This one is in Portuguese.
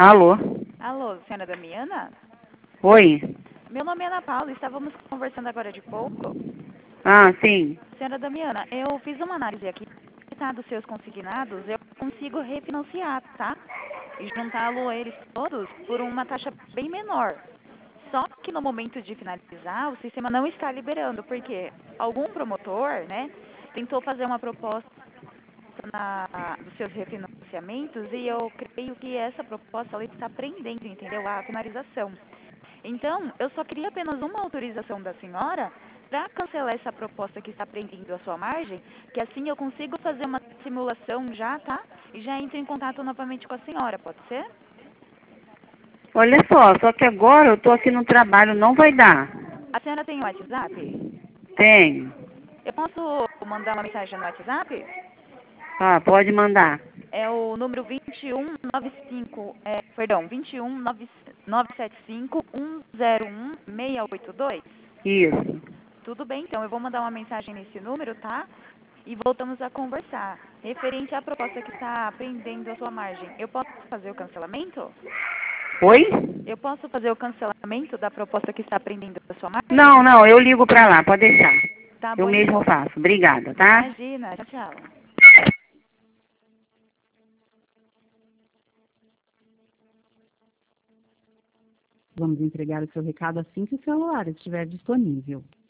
Alô? Alô, senhora Damiana? Oi? Meu nome é Ana Paula, estávamos conversando agora de pouco. Ah, sim. Senhora Damiana, eu fiz uma análise aqui, tá, dos seus consignados, eu consigo refinanciar, tá? E juntá-lo a eles todos por uma taxa bem menor. Só que no momento de finalizar, o sistema não está liberando, porque algum promotor, né, tentou fazer uma proposta dos seus refinanciamentos e eu creio que essa proposta ela está prendendo, entendeu? A finalização. Então, eu só queria apenas uma autorização da senhora para cancelar essa proposta que está prendendo a sua margem, que assim eu consigo fazer uma simulação já, tá? E já entro em contato novamente com a senhora, pode ser? Olha só que agora eu tô aqui no trabalho, não vai dar. A senhora tem o WhatsApp? Tenho. Eu posso mandar uma mensagem no WhatsApp? Ah, pode mandar. É o número 2195, perdão, 21975101682. Isso. Tudo bem, então eu vou mandar uma mensagem nesse número, tá? E voltamos a conversar. Referente à proposta que está prendendo a sua margem, eu posso fazer o cancelamento? Oi? Eu posso fazer o cancelamento da proposta que está prendendo a sua margem? Não, eu ligo pra lá, pode deixar. Tá Eu bom, mesmo então. faço. Obrigada, tá? Imagina. Tchau, tchau. Vamos entregar o seu recado assim que o celular estiver disponível.